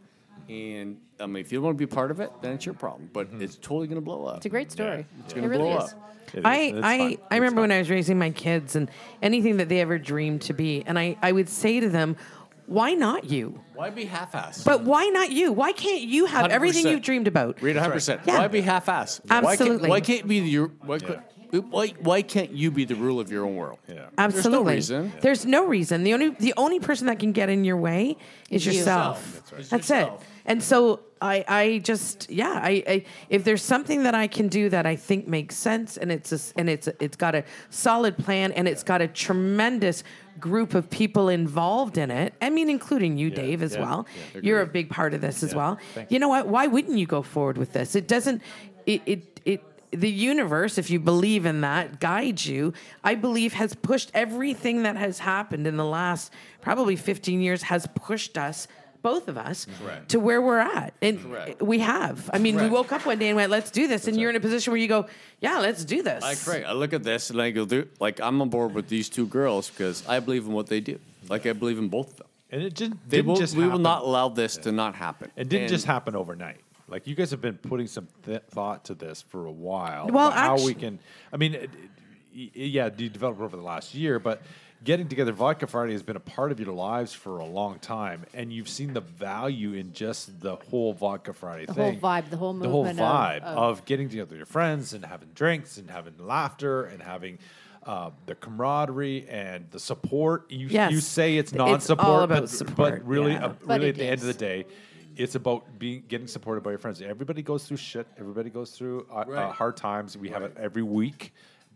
And I mean, if you don't want to be part of it, then it's your problem. But Mm-hmm. it's totally going to blow up. It's a great story. It's It going to really blow is. up. It is. I, It's I, fun. I remember when I was raising my kids and anything that they ever dreamed to be. And I, I would say to them, why not you? Why be half-assed? But why not you? Why can't you have one hundred everything percent. you've dreamed about? Read one hundred percent. Yeah. Why be half-assed? Absolutely. Why can't, why can't be the, your why, could- why, why can't you be the rule of your own world? Yeah. Absolutely. reason. There's no reason. The only the only person that can get in your way is Is you. yourself. That's right. It's That's yourself. it. And so I I just yeah I, I if there's something that I can do that I think makes sense and it's a, s- and it's a, it's got a solid plan and it's got a tremendous group of people involved in it. I mean, including you, Dave, as yeah, well. yeah. You're a big part of this as Yeah. well. Thank You know what? Why wouldn't you go forward with this? It doesn't. It it it. The universe, if you believe in that, guides you. I believe has pushed everything that has happened in the last probably fifteen years has pushed us, both of us, Correct. to where we're at. And Correct. we have. I mean, Correct. we woke up one day and went, let's do this. And you're in a position where you go, yeah, let's do this. I agree. I look at this and I go, "Dude, like I'm on board with these two girls because I believe in what they do. Like I believe in both of them. And it just They didn't will, just we will happen. not allow this to not happen. It didn't And just happen overnight. Like you guys have been putting some th- thought to this for a while. Well, about how we actu- can. I mean, it, it, yeah, you developed over the last year, but getting together, Vodka Friday has been a part of your lives for a long time, and you've seen the value in just the whole Vodka Friday The whole thing, vibe, the whole the whole movement of- vibe of- of getting together with your friends and having drinks and having laughter and having. Uh, the camaraderie and the support. You Yes. you say it's It's all non-support, about but, support, but really, yeah. uh, But really it at the end of the is. day, it's about being getting supported by your friends. Everybody goes through shit. Everybody goes through uh, uh, Right. hard times. We have it every week.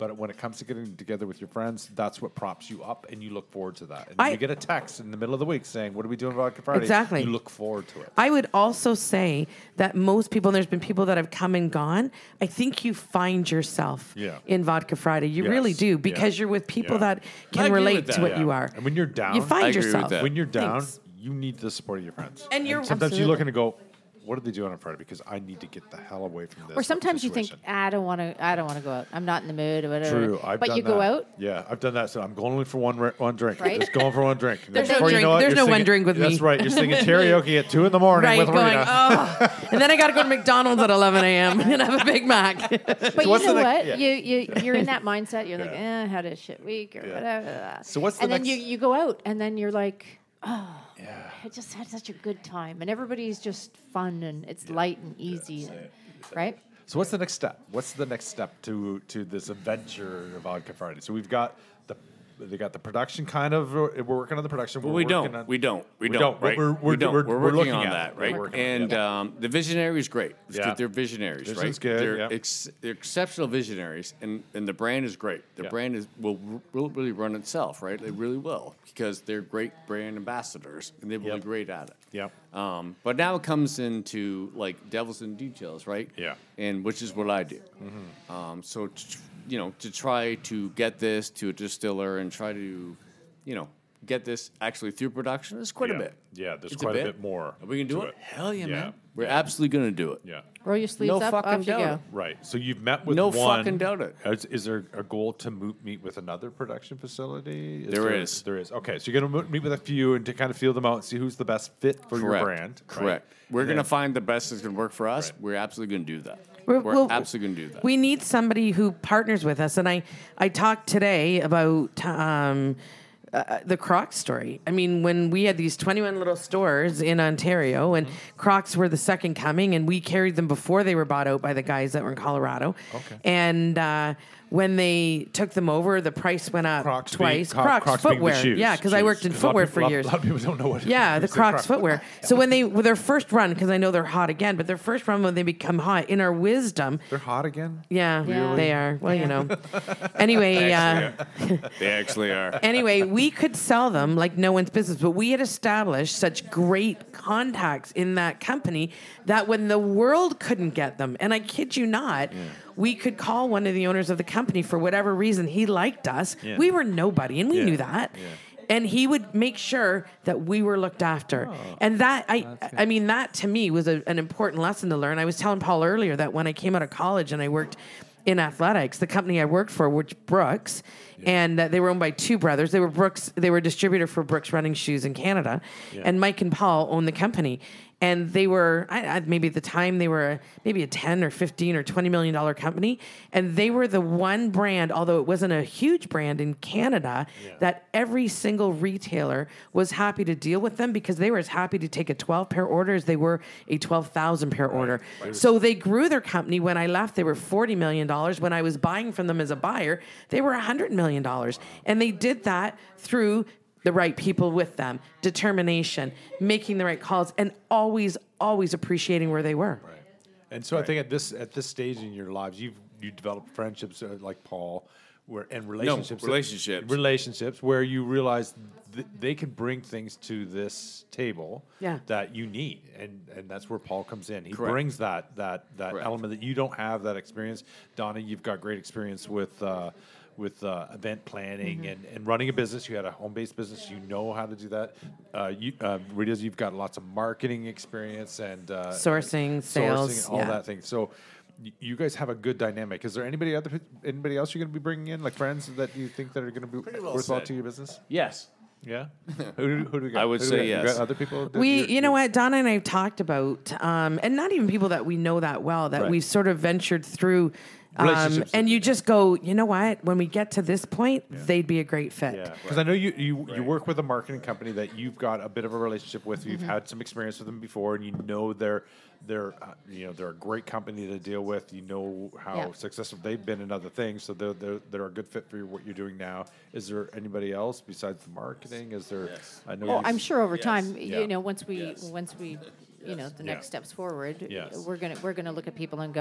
But when it comes to getting together with your friends, that's what props you up, and you look forward to that. And I- you get a text in the middle of the week saying, "What are we doing Vodka Friday?" Exactly. You look forward to it. I would also say that most people, and there's been people that have come and gone, I think you find yourself Yeah. in Vodka Friday. You Yes. really do, because Yeah. you're with people Yeah. that I can agree relate with to that. what Yeah. you are. And when you're down, You find I agree with yourself. that. when you're down, Thanks. you need the support of your friends. And you're- sometimes you Absolutely. look and go, "What are they doing on Friday?" Because I need to get the hell away from this. Or sometimes you think, situation. I don't want to. I don't want to go out. I'm not in the mood or whatever. True, I've but done you go that. out. Yeah, I've done that. So I'm going only for one re- one drink. Right? Just going for one drink. And There's then no before you drink- know it, there's you're no one singing- drink with me. That's right. You're singing karaoke at two in the morning Right, with going, Rita. oh, and then I got to go to McDonald's at eleven a.m. and have a Big Mac. But you what's know the what? next- You you you're in that mindset. You're like, Yeah. eh, I had a shit week or Yeah. whatever. So what's the and then next- you you go out and then you're like, oh, Yeah. I just had such a good time, and everybody's just fun and it's light and easy, and, right? So what's the next step? What's the next step to to this adventure of Vodka Friday? So we've got the they got the production kind of. We're working on the production. Well, we're we working don't. on- we don't. We, We don't. don't, but Right? we're- we we're- don't. we're- We're, we're working looking on at that, it. We're right? working on it. And Yeah. um, the visionary is great. It's Yeah. good. They're visionaries, Vision's right? good, They're, yeah. ex- they're exceptional visionaries, and, and the brand is great. The Yeah. brand is will, will really run itself, right? They really will, because they're great brand ambassadors, and they're really Yep. great at it. Yep. Um, but now it comes into like devils in details, right? Yeah. And which is what I do. Um, so, t- you know, to try to get this to a distiller and try to, you know, get this actually through production is quite Yeah. a bit. Yeah, there's It's quite a bit more Are we can do to it? it. Hell yeah, Yeah. man. We're absolutely going to do it. Yeah. Roll your sleeves No up, fucking off you doubt go. it. Right. So you've met with No one. fucking doubt it. Is, is there a goal to mo- meet with another production facility? Is There is. There is. Okay. So you're going to meet with a few and to kind of feel them out and see who's the best fit for Correct. your brand. right? Correct. We're And going to then- find the best that's going to work for us. Right. We're absolutely going to do that. We're- We're, well, absolutely going to do that. We need somebody who partners with us. And I, I talked today about um, uh, the Crocs story. I mean, when we had these twenty-one little stores in Ontario, and Crocs were the second coming, and we carried them before they were bought out by the guys that were in Colorado. Okay. And uh, when they took them over, the price went up Crocs being- twice. Cro- Crocs, Crocs being the footwear. shoes. Yeah, because I Shoes. worked in 'Cause a lot of footwear people- for lot- years. A lot of people don't know what. Yeah, you the say Crocs footwear. So when they with their first run, because I know they're hot again, but their first run when they become hot, in our wisdom, They're hot again. yeah, Really? they are. Well, you Yeah. know. Anyway, uh, They actually are. anyway, we could sell them like no one's business, but we had established such great contacts in that company that when the world couldn't get them, and I kid you not, we could call one of the owners of the company for whatever reason he liked us. Yeah. We were nobody, and we Yeah. knew that. Yeah. And he would make sure that we were looked after. Oh. And that, I I mean, that to me was a, an important lesson to learn. I was telling Paul earlier that when I came out of college and I worked in athletics, the company I worked for, which Brooks, and uh, they were owned by two brothers. They were Brooks, they were a distributor for Brooks running shoes in Canada. Yeah. And Mike and Paul owned the company. And they were, I, I, maybe at the time, they were a, maybe a ten or fifteen or twenty million dollar company. And they were the one brand, although it wasn't a huge brand in Canada, Yeah. that every single retailer was happy to deal with them because they were as happy to take a twelve pair order as they were a twelve thousand pair order. So they grew their company. When I left, they were forty million dollars. When I was buying from them as a buyer, they were one hundred million dollars. And they did that through the right people with them, determination, making the right calls, and always, always appreciating where they were. Right. And so I think at this at this stage in your lives, you've you developed friendships uh, like Paul, where and relationships, that- relationships. relationships where you realize th- they can bring things to this table Yeah. that you need, and and that's where Paul comes in. He Correct. brings that that that Correct. element that you don't have that experience. Donna, you've got great experience with. Uh, with uh, event planning Mm-hmm. and, and running a business. You had a home-based business. You know how to do that. Uh, you, uh, Rita's, you've got lots of marketing experience and uh, Sourcing, sales, sourcing, all yeah. that thing. So y- you guys have a good dynamic. Is there anybody other anybody else you're going to be bringing in, like friends that you think that are going to be well worthwhile said. to your business? Yes. Yeah. who, do, who do we got? I would Who do we say got? You yes. got other people. that We, you're- you know you're- what, Donna and I have talked about, um, and not even people that we know that well, that Right. we've sort of ventured through. Um, Relationships. and you just go, you know what? When we get to this point, they'd be a great fit. Yeah, because I know you you, you work with a marketing company that you've got a bit of a relationship with. You've had some experience with them before, and you know they're they're uh, you know they're a great company to deal with. You know how Yeah. successful they've been in other things, so they're they're, they're a good fit for what you're doing now. Is there anybody else besides the marketing? Is there? Yes. I know. Well, you- I'm sure over Yes. time, Yeah. you know, once we Yes. once we, you know, the Yeah. next steps forward, Yes. we're gonna we're gonna look at people and go,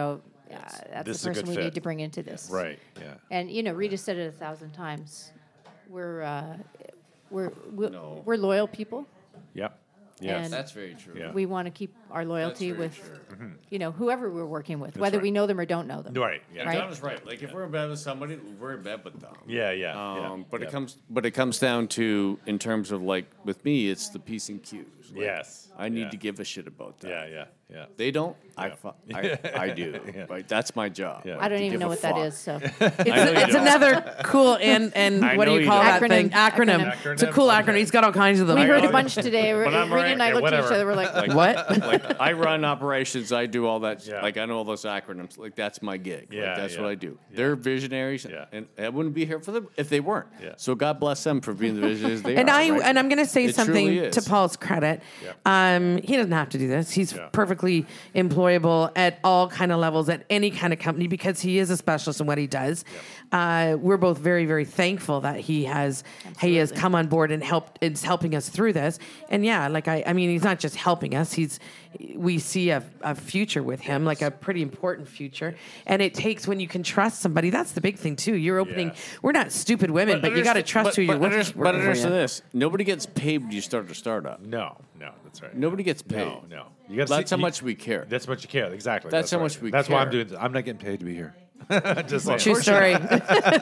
that's This is the a good person we fit. need to bring into this. Right. Yeah. And you know, Rita said it a thousand times. We're uh, we're we're, No. we're loyal people. Yep. Yes. And- That's very true. Yeah. We want to keep our loyalty very with, true. you know, whoever we're working with, whether right. we know them or don't know them. Right. Yeah. Right? Donna's right. Like if we're in bed with somebody, we're in bed with them. Yeah. Yeah. Um, yeah. but yeah. it comes, but it comes down to in terms of like with me, it's the P's and Q's. Like, Yes. I need Yeah. to give a shit about that. Yeah. Yeah. Yeah. They don't. I, Yeah. fu- I, I do. Yeah. Right. That's my job. Yeah. like, I don't to even give know a what that fuck. is. So It's, I know you it's don't. another cool and and I what do know you you call don't. that thing? Acronym. Acronym. It's a Acronym. cool acronym. He's got all kinds of them. we heard know. a bunch today. But I'm Rita right. and I Yeah, looked at each whatever. other. We're like, Like What? like I run operations. I do all that. sh- Yeah. Like I know all those acronyms. Like that's my gig. Like, Yeah, that's yeah. what I do. Yeah. They're visionaries, Yeah. and I wouldn't be here for them if they weren't. Yeah. So God bless them for being the visionaries they And are. I right? and I'm going to say It something truly to is. Paul's credit. Yeah. Um, he doesn't have to do this. He's Yeah. perfectly employable at all kind of levels at any kind of company because he is a specialist in what he does. Uh, we're both very very thankful that he has he has Absolutely. come on board and helped is helping us through this. And yeah, like I I mean he's not just helping us. He's we see a, a future with him, like a pretty important future. And it takes when you can trust somebody. That's the big thing too. You're opening. Yes. We're not stupid women, but, you got to understand- trust but- who you're but working, underst- But working for. understand you. this: nobody gets paid when you start a startup. No. No. That's right. Nobody gets paid. No. No. You got. That's how much we care. That's what you care. Exactly. That's how right. much we That's why I'm care. doing this. I'm not getting paid to be here. Just like True story. and,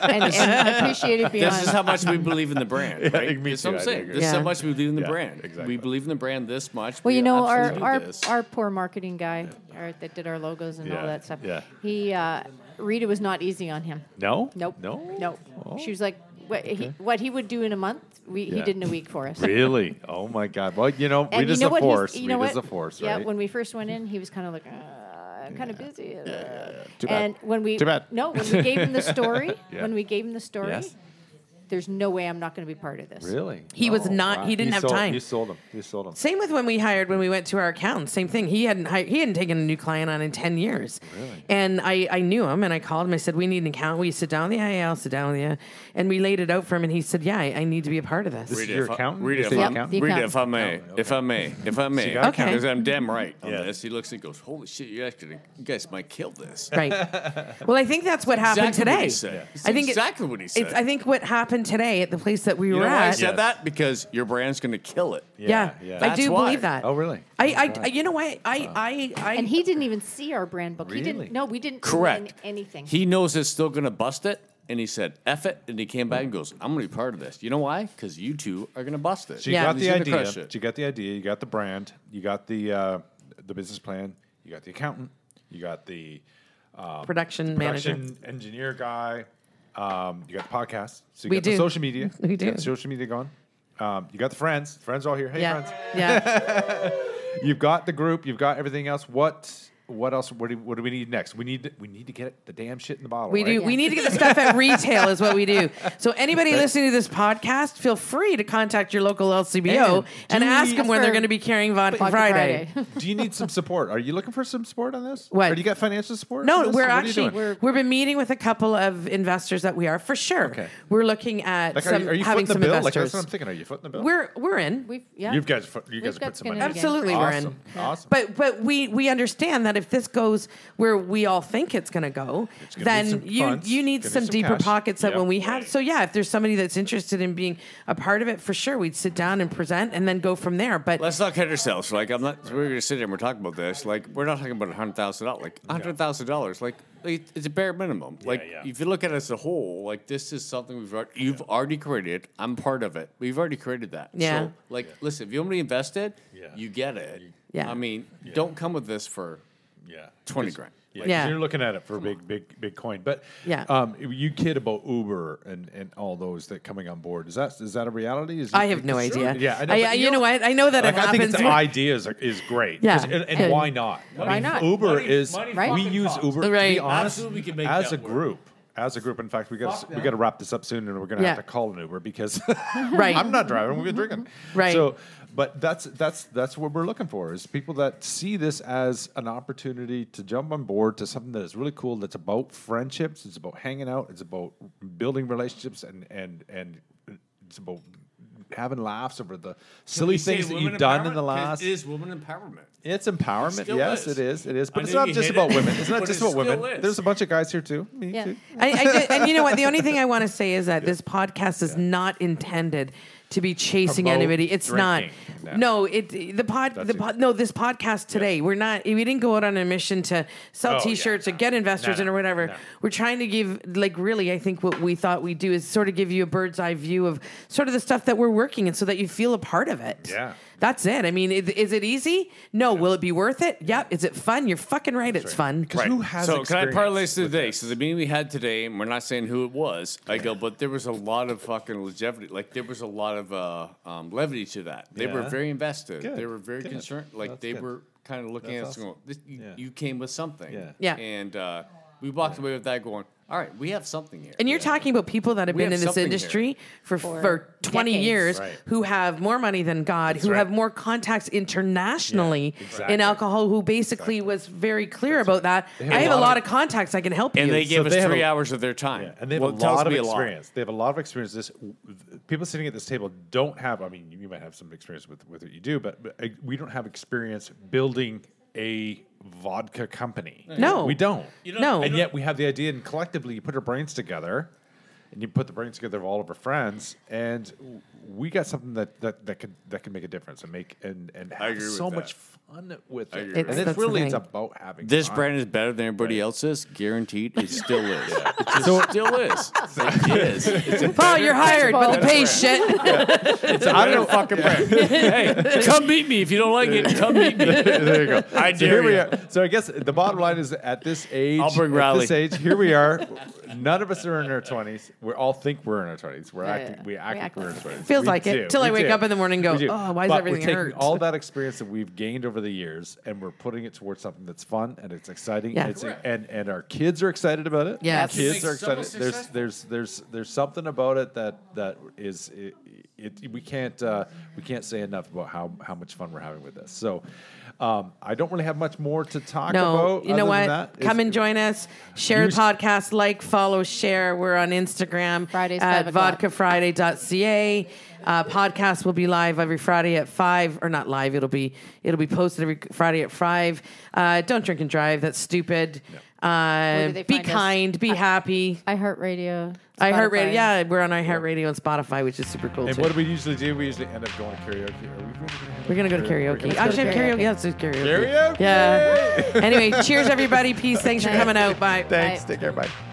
and appreciated beyond. This is how much we believe in the brand, right? me That's what too, I'm I saying. agree. This is Yeah. how much we believe in the Yeah, brand. exactly. We believe in the brand this much. Well, we you know, our absolutely do our, this. our poor marketing guy our, that did our logos and Yeah, all that stuff. yeah. He uh, Rita was not easy on him. no. Nope. No. Nope. Oh. She was like, what he, what he would do in a month, we, he Yeah. did in a week for us. Really? Oh my God. Well, you know, And Rita's you know a what? he's- force. You know Rita's what? a force, Yeah. right? When we first went in, he was kind of like, uh, I'm kind of busy. Uh, Too bad. And when we Too bad. no, when we gave him the story, Yeah. when we gave him the story, Yes. there's no way I'm not going to be part of this. Really? He was not- he didn't You have sold- time. You sold him. You sold him. Same with when we hired when we went to our accountant. Same thing. He hadn't hi- he hadn't taken a new client on in ten years. Really? And I, I knew him and I called him. I said, we need an accountant. Will you sit down? Yeah, yeah, I'll sit down with you. And we laid it out for him and he said, yeah, I, I need to be a part of this. This is Rita, your if I- accountant? Rita, Is if he I- an accountant? The Rita, accountant. if I may, Accountant, if I may, if I may, got Okay. because I'm damn right on Yeah. this. He looks and goes, "Holy shit, you actually, you guys might kill this." Right. Well, I think that's what happened Exactly what today. he said. It's I think it- exactly what he said. It's, I think what happened today at the place that we You were know why I at. said Yes. that? Because your brand's going to kill it. Yeah, Yeah. I That's do why. believe that. Oh, really? I, I, I you know what? I, I, I, And he didn't even see our brand book. He Really? didn't. No, we didn't. Correct. win anything. He knows it's still going to bust it, and he said, "F it," and he came back and goes, "I'm going to be part of this." You know why? Because you two are going to bust it. So you Yeah. got He's the gonna idea. crush it. You got the idea. You got the brand. You got the uh, the business plan. You got the accountant. You got the production manager. production engineer guy. Um, you got the podcast. So you We got do. the social media. We You do. got the social media going. Um, you got the friends. Friends all here. Hey, Yeah, friends. yeah. You've got the group. You've got everything else. What? What else? What do, what do we need next? We need. We need to get the damn shit in the bottle. We right? do. We need to get the stuff at retail, is what we do. So anybody listening to this podcast, feel free to contact your local L C B O And and do ask we- them when they're For going to be carrying Vodka, Vodka Friday. Friday. Do you need some support? Are you looking for some support on this? What? Or do you got financial support? for No, this? we're What are you actually doing? we've been meeting with a couple of investors that we are for sure. Okay. We're looking at Like, are some, you, are you having footing some the bill? Like investors. that's what I'm thinking. Are you footing the bill? we're we're in. We've yeah. You guys, you guys We've put got some skin money. in in. the game. Absolutely, we're in. Awesome. Awesome. But but we we understand that if this goes where we all think it's going to go, gonna then need some you funds, you need gonna some need some deeper cash. pockets that Yep. when we have. Right. So yeah, if there's somebody that's interested in being a part of it, for sure, we'd sit down and present and then go from there. But Let's not kid ourselves. Like I'm not. We're going to sit here and we're talking about this. Like we're not talking about a hundred thousand dollars. Like a hundred thousand dollars. Like it- it's a bare minimum. Like yeah. if you look at it as a whole, like this is something we've already, you've already created. I'm part of it. We've already created that. Yeah. So like, listen, if you only invested, Yeah. you get it. Yeah. I mean, don't come with this for Yeah. twenty grand. Yeah, Yeah. 'cause you're looking at it for a big, big, big coin. But Yeah. um, you kid about Uber and, and all those that coming on board. Is that is that a reality? Is I have no idea. Yeah, I know. I, but you know what? I know that Like, it I think happens. its idea is, is great. Yeah. 'Cause- and, and Good. why not? I Why mean, not? Uber Money- is money Right? we fucking use talks. Uber to Right. be honest. Absolutely, we can make as a that work. group. As a group, in fact, we got we got to wrap this up soon, and we're going to Yeah. have to call an Uber because Right. I'm not driving. We've been drinking. Right. So, but that's that's that's what we're looking for is people that see this as an opportunity to jump on board to something that is really cool. That's about friendships. It's about hanging out. It's about building relationships, and and and it's about having laughs over the silly We say things that women you've done in empowerment? the 'Cause last. It is women empowerment. It's empowerment. It still Yes, is. it is. It is. But I it's know not you just hate about it, women. It's not but just it about women. still is. There's a bunch of guys here too. Me Yeah. too. I, I did- and you know what? The only thing I want to say is that this podcast is not intended to be chasing Promote anybody. It's drinking. not. No. No, it the pod That's the it. pod, no this podcast today. We're not. We didn't go out on a mission to sell Oh, yeah, T-shirts or no. get investors No, in no, or whatever. no. We're trying to give like really. I think what we thought we do is sort of give you a bird's eye view of sort of the stuff that we're working in, so that you feel a part of it. Yeah. That's it. I mean, is, is it easy? No. Will it be worth it? Yep. Is it fun? You're fucking right. It's fun. Because who has so can I experience parlay this with today? this? So the meeting we had today, and we're not saying who it was. I go, but there was a lot of fucking longevity. Like there was a lot of uh, um, levity to that. They were Yeah. very invested. Good, They were very good. concerned. Like That's they good. were kind of looking That's at us awesome. and going, this, you, Yeah. you came with something. Yeah. Yeah. And uh, we walked away with that going, all right, we have something here. And you're talking about people that have We been have in this something industry for, For for twenty decades. years, Right. who have more money than God, who right. have more contacts internationally Yeah, exactly. in alcohol, who basically was very clear about that. have I a have a lot lot of- of contacts I can help and you. they gave So us they have three a- hours of their time. Yeah, and they have well, a it tells lot of me experience. They have a lot of experience. This people sitting at this table don't have. I mean, you might have some experience with with what you do, but, but uh, we don't have experience building a vodka company. No. we don't. You don't- No. And yet we have the idea, and collectively you put our brains together, and you put the brains together of all of our friends, and we got something that that, that could that can make a difference and make and and have agree with so that. much fun with I it. agree with And that. it's That's the really it's thing. about having This fun. brand is better than everybody else's, guaranteed. It still is. It just still is. It is. It's a Paul, you're hired, but the better pay's shit. It's a better fucking brand. Hey, come meet me if you don't like it. Come meet me. There you go. I so dare here we you. are. So I guess the bottom line is at this age, I'll bring at Riley. this age, here we are. None of us are in our twenties. We all think we're in our twenties. We're Yeah, acting. yeah. We We act like act we're in like our twenties. Feels We like it, do. till I We wake do. up in the morning and We go, do. "Oh, why does But everything we're taking hurt?" all that experience that we've gained over the years, and we're putting it towards something that's fun and it's exciting. Yeah. And, it's, and and our kids are excited about it. Yes. Our kids Makes are someone excited. There's successful. there's there's there's something about it that that is it, it we can't uh, we can't say enough about how how much fun we're having with this. So. Um, I don't really have much more to talk No, about. you know other what? than that. Come It's- and join us. Share Use- the podcast, like, follow, share. We're on Instagram Fridays, at five o'clock. vodka friday dot c a. Uh, podcast will be live every Friday at five, or not live. It'll be it'll be posted every Friday at five. Uh, don't drink and drive. That's stupid. Uh, Where do they be find us? kind. Be I- happy. iHeartRadio. iHeartRadio. Spotify. Yeah, we're on iHeartRadio and Spotify, which is super cool And too. what do we usually do? We usually end up going to karaoke. Are we really We're gonna go to karaoke. We're Actually, to karaoke. karaoke. Yeah, let's do karaoke. Karaoke? Yeah. Anyway, cheers, everybody. Peace. Thanks for coming out. Bye. Thanks. Bye. Take care. Bye.